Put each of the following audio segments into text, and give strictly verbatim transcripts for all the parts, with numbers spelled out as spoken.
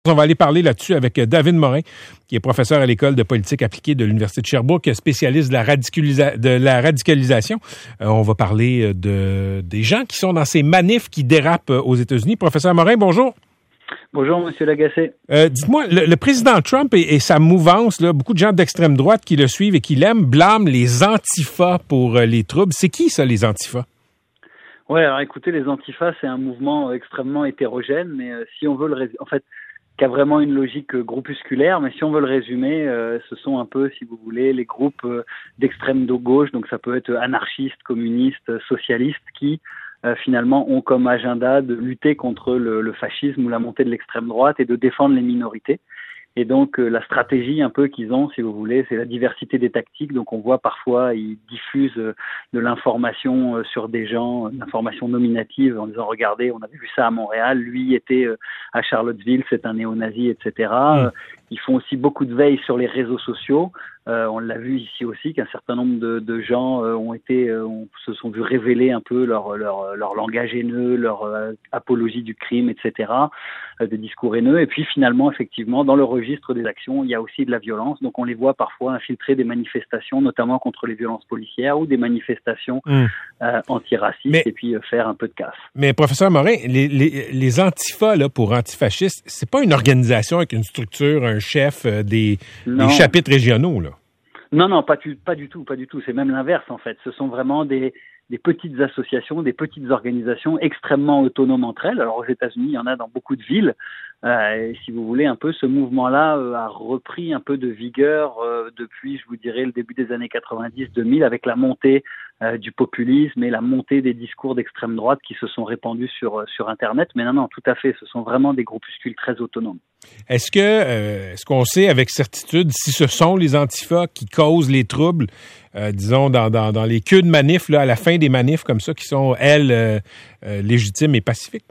On va aller parler là-dessus avec David Morin, qui est professeur à l'École de politique appliquée de l'Université de Sherbrooke, spécialiste de la, radicalisa- de la radicalisation. Euh, on va parler de, des gens qui sont dans ces manifs qui dérapent aux États-Unis. Professeur Morin, bonjour. Bonjour, M. Lagacé. Euh, dites-moi, le, le président Trump et, et sa mouvance, là, beaucoup de gens d'extrême droite qui le suivent et qui l'aiment, blâment les antifas pour euh, les troubles. C'est qui, ça, les antifas? Ouais, alors écoutez, les antifas, c'est un mouvement extrêmement hétérogène, mais euh, si on veut le résumer, en fait, qui a vraiment une logique euh, groupusculaire, mais si on veut le résumer, euh, ce sont un peu, si vous voulez, les groupes euh, d'extrême gauche, donc ça peut être anarchistes, communistes, socialistes, qui euh, finalement ont comme agenda de lutter contre le, le fascisme ou la montée de l'extrême droite et de défendre les minorités. Et donc euh, la stratégie un peu qu'ils ont, si vous voulez, c'est la diversité des tactiques. Donc on voit parfois ils diffusent euh, de l'information euh, sur des gens, euh, de l'information nominative en disant regardez, on avait vu ça à Montréal, lui était euh, à Charlottesville, c'est un néo-nazi, et cetera. Mmh. Euh, ils font aussi beaucoup de veille sur les réseaux sociaux. Euh, on l'a vu ici aussi qu'un certain nombre de, de gens euh, ont été, euh, ont, se sont vus révéler un peu leur leur, leur langage haineux, leur euh, apologie du crime, et cetera. Euh, des discours haineux. Et puis finalement, effectivement, dans le registre des actions, il y a aussi de la violence. Donc on les voit parfois infiltrer des manifestations, notamment contre les violences policières ou des manifestations mmh. euh, antiracistes, mais, et puis euh, faire un peu de casse. Mais professeur Morin, les, les, les antifas là, pour antifascistes, c'est pas une organisation avec une structure, un chef, euh, des, des chapitres régionaux, là? Non, non, pas du, pas du tout, pas du tout. C'est même l'inverse, en fait. Ce sont vraiment des, des petites associations, des petites organisations extrêmement autonomes entre elles. Alors, aux États-Unis, il y en a dans beaucoup de villes. Euh, et si vous voulez, un peu, ce mouvement-là euh, a repris un peu de vigueur euh, depuis, je vous dirais, le début des années quatre-vingt-dix deux mille, avec la montée euh, du populisme et la montée des discours d'extrême droite qui se sont répandus sur, sur Internet. Mais non, non, tout à fait. Ce sont vraiment des groupuscules très autonomes. Est-ce que, euh, est-ce qu'on sait avec certitude si ce sont les antifas qui causent les troubles, euh, disons, dans, dans, dans les queues de manifs, là, à la fin des manifs comme ça, qui sont, elles, euh, euh, légitimes et pacifiques?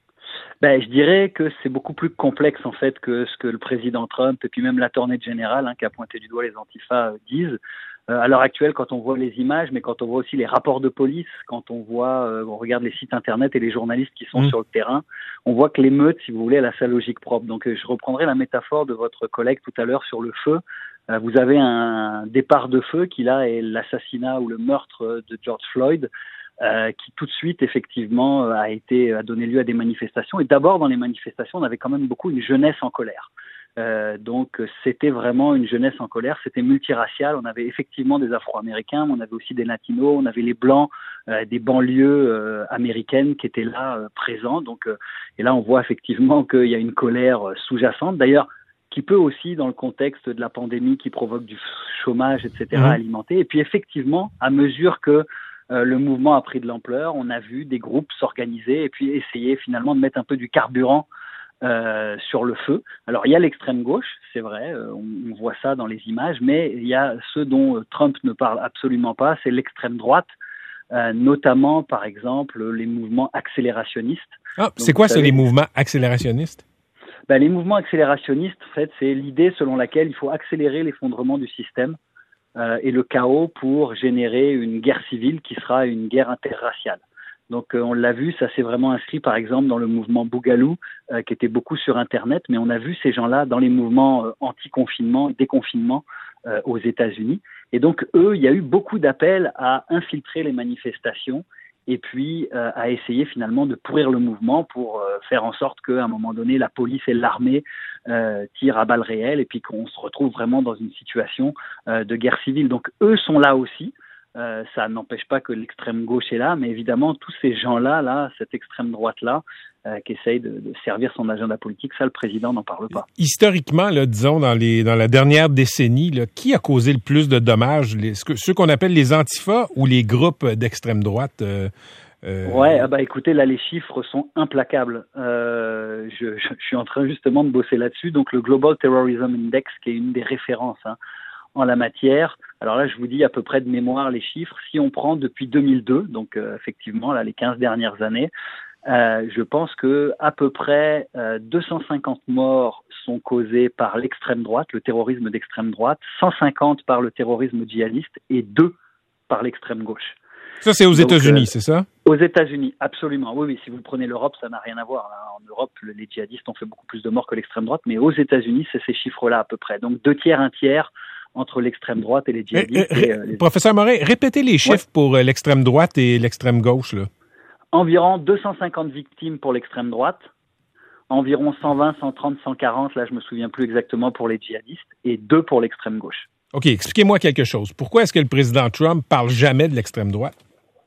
Ben, je dirais que c'est beaucoup plus complexe, en fait, que ce que le président Trump et puis même l'attorney général, hein, qui a pointé du doigt les antifas, euh, disent. Euh, à l'heure actuelle, quand on voit les images, mais quand on voit aussi les rapports de police, quand on voit, euh, on regarde les sites internet et les journalistes qui sont mmh. sur le terrain, on voit que l'émeute, si vous voulez, elle a sa logique propre. Donc, euh, je reprendrai la métaphore de votre collègue tout à l'heure sur le feu. Euh, vous avez un départ de feu qui, là, est l'assassinat ou le meurtre de George Floyd, euh, qui tout de suite, effectivement, a été, a donné lieu à des manifestations. Et d'abord, dans les manifestations, on avait quand même beaucoup une jeunesse en colère. Euh, donc c'était vraiment une jeunesse en colère, c'était multiracial, on avait effectivement des Afro-Américains, mais on avait aussi des Latinos, on avait les Blancs euh, des banlieues euh, américaines qui étaient là euh, présents. Donc, euh, et là on voit effectivement qu'il y a une colère euh, sous-jacente, d'ailleurs qui peut aussi dans le contexte de la pandémie qui provoque du chômage, et cetera, mmh. alimenter. Et puis effectivement, à mesure que euh, le mouvement a pris de l'ampleur, on a vu des groupes s'organiser et puis essayer finalement de mettre un peu du carburant Euh, sur le feu. Alors il y a l'extrême gauche, c'est vrai, euh, on, on voit ça dans les images, mais il y a ceux dont Trump ne parle absolument pas, c'est l'extrême droite, euh, notamment par exemple les mouvements accélérationnistes. Ah, Donc, c'est quoi ça, les mouvements accélérationnistes? Ben, les mouvements accélérationnistes, en fait, c'est l'idée selon laquelle il faut accélérer l'effondrement du système euh, et le chaos pour générer une guerre civile qui sera une guerre interraciale. Donc euh, on l'a vu, ça s'est vraiment inscrit par exemple dans le mouvement Boogaloo, euh, qui était beaucoup sur Internet, mais on a vu ces gens-là dans les mouvements euh, anti-confinement et déconfinement euh, aux États-Unis. Et donc eux, il y a eu beaucoup d'appels à infiltrer les manifestations et puis euh, à essayer finalement de pourrir le mouvement pour euh, faire en sorte qu'à un moment donné, la police et l'armée euh, tirent à balles réelles et puis qu'on se retrouve vraiment dans une situation euh, de guerre civile. Donc eux sont là aussi. Euh, ça n'empêche pas que l'extrême gauche est là, mais évidemment, tous ces gens-là, là, cette extrême droite-là, euh, qui essaye de, de servir son agenda politique, ça, le président n'en parle pas. Historiquement, là, disons, dans, les, dans la dernière décennie, là, qui a causé le plus de dommages? Les, ceux qu'on appelle les antifas ou les groupes d'extrême droite? Euh, euh... Ouais, ah bah écoutez, là, les chiffres sont implacables. Euh, je, je, je suis en train justement de bosser là-dessus. Donc, le Global Terrorism Index, qui est une des références, hein, en la matière. Alors là, je vous dis à peu près de mémoire les chiffres. Si on prend depuis deux mille deux, donc euh, effectivement, là, les quinze dernières années, euh, je pense que à peu près euh, deux cent cinquante morts sont causés par l'extrême droite, le terrorisme d'extrême droite, cent cinquante par le terrorisme djihadiste et deux par l'extrême gauche. Ça, c'est aux Donc, États-Unis, euh, c'est ça? Aux États-Unis, absolument. Oui, mais si vous prenez l'Europe, ça n'a rien à voir. Là. En Europe, les djihadistes ont fait beaucoup plus de morts que l'extrême droite, mais aux États-Unis, c'est ces chiffres-là à peu près. Donc deux tiers, un tiers entre l'extrême droite et les djihadistes. Eh, eh, et, euh, les... Professeur Morin, répétez les chiffres ouais. pour euh, l'extrême droite et l'extrême gauche. Là. Environ deux cent cinquante victimes pour l'extrême droite, environ cent vingt, cent trente, cent quarante, là je me souviens plus exactement pour les djihadistes, et deux pour l'extrême gauche. OK, expliquez-moi quelque chose. Pourquoi est-ce que le président Trump parle jamais de l'extrême droite?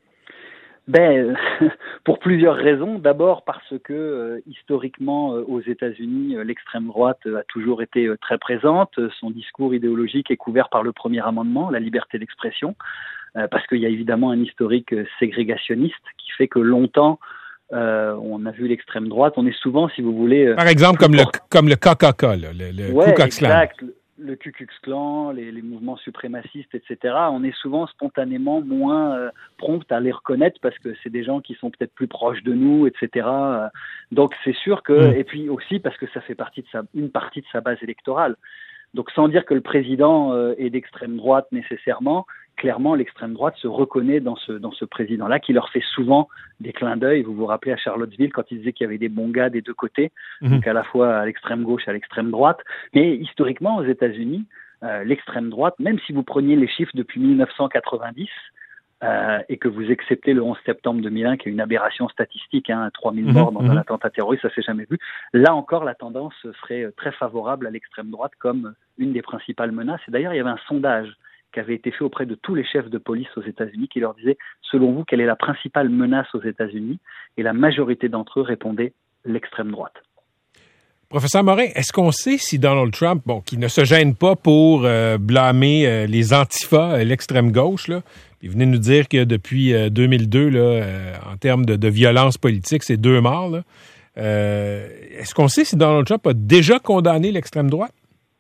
Ben, pour plusieurs raisons. D'abord parce que euh, historiquement euh, aux États-Unis, euh, l'extrême droite euh, a toujours été euh, très présente. Son discours idéologique est couvert par le Premier Amendement, la liberté d'expression, euh, parce qu'il y a évidemment un historique euh, ségrégationniste qui fait que longtemps euh, on a vu l'extrême droite. On est souvent, si vous voulez, euh, par exemple comme le comme le K K K, là, le, le ouais, Ku Klux Klan. Exact. Le Ku Klux Klan, les, les mouvements suprémacistes, et cetera. On est souvent spontanément moins euh, prompt à les reconnaître parce que c'est des gens qui sont peut-être plus proches de nous, et cetera. Donc c'est sûr que, mmh. et puis aussi parce que ça fait partie de sa, une partie de sa base électorale. Donc sans dire que le président euh, est d'extrême droite nécessairement, clairement l'extrême droite se reconnaît dans ce dans ce président-là qui leur fait souvent des clins d'œil. Vous vous rappelez à Charlottesville quand il disait qu'il y avait des bons gars des deux côtés, mmh. donc à la fois à l'extrême gauche et à l'extrême droite. Mais historiquement aux États-Unis, euh, l'extrême droite, même si vous preniez les chiffres depuis mille neuf cent quatre-vingt-dix euh, et que vous acceptez le onze septembre deux mille un, qui est une aberration statistique, hein, trois mille morts dans mmh. un attentat terroriste, ça s'est jamais vu. Là encore, la tendance serait très favorable à l'extrême droite comme une des principales menaces. Et d'ailleurs, il y avait un sondage qui avait été fait auprès de tous les chefs de police aux États-Unis qui leur disait, selon vous, quelle est la principale menace aux États-Unis? Et la majorité d'entre eux répondaient l'extrême droite. Professeur Morin, est-ce qu'on sait si Donald Trump, bon, qui ne se gêne pas pour euh, blâmer euh, les antifas, euh, l'extrême gauche, là, il venait nous dire que depuis euh, deux mille deux, là, euh, en termes de, de violence politique, c'est deux morts. Là. Euh, est-ce qu'on sait si Donald Trump a déjà condamné l'extrême droite?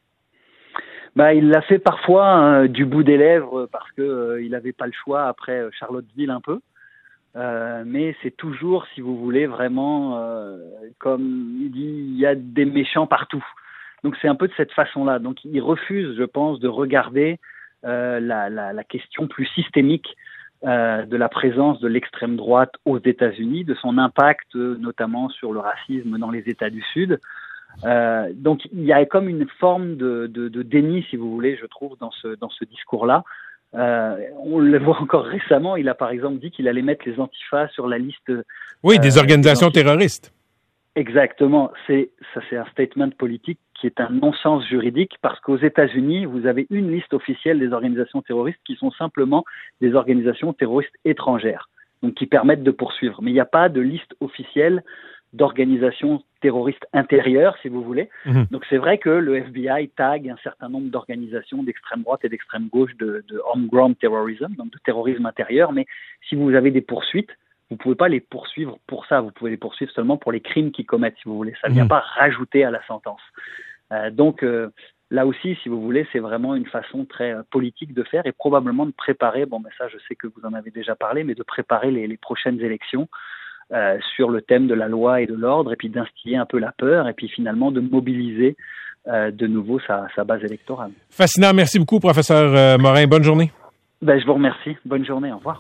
Ben, il l'a fait parfois euh, du bout des lèvres parce que euh, il n'avait pas le choix après Charlottesville un peu. Euh, mais c'est toujours, si vous voulez, vraiment, euh, comme il dit, il y a des méchants partout. Donc c'est un peu de cette façon-là. Donc il refuse, je pense, de regarder euh, la, la, la question plus systémique euh, de la présence de l'extrême droite aux États-Unis, de son impact euh, notamment sur le racisme dans les États du Sud. Euh, donc il y a comme une forme de, de, de déni, si vous voulez, je trouve, dans ce, dans ce discours-là. Euh, on le voit encore récemment, il a par exemple dit qu'il allait mettre les antifas sur la liste... Oui, des euh, organisations des terroristes. Exactement. C'est, ça, c'est un statement politique qui est un non-sens juridique parce qu'aux États-Unis, vous avez une liste officielle des organisations terroristes qui sont simplement des organisations terroristes étrangères, donc qui permettent de poursuivre. Mais il n'y a pas de liste officielle d'organisations terroristes intérieures, si vous voulez. Mmh. Donc c'est vrai que le F B I tag un certain nombre d'organisations d'extrême droite et d'extrême gauche de, de homegrown terrorism, donc de terrorisme intérieur, mais si vous avez des poursuites, vous ne pouvez pas les poursuivre pour ça, vous pouvez les poursuivre seulement pour les crimes qu'ils commettent, si vous voulez. Ça ne vient mmh. pas rajouter à la sentence. Euh, donc euh, là aussi, si vous voulez, c'est vraiment une façon très euh, politique de faire et probablement de préparer, bon ben ça je sais que vous en avez déjà parlé, mais de préparer les, les prochaines élections Euh, sur le thème de la loi et de l'ordre, et puis d'instiller un peu la peur, et puis finalement de mobiliser euh, de nouveau sa, sa base électorale. Fascinant. Merci beaucoup, professeur euh, Morin. Bonne journée. Ben, je vous remercie. Bonne journée. Au revoir.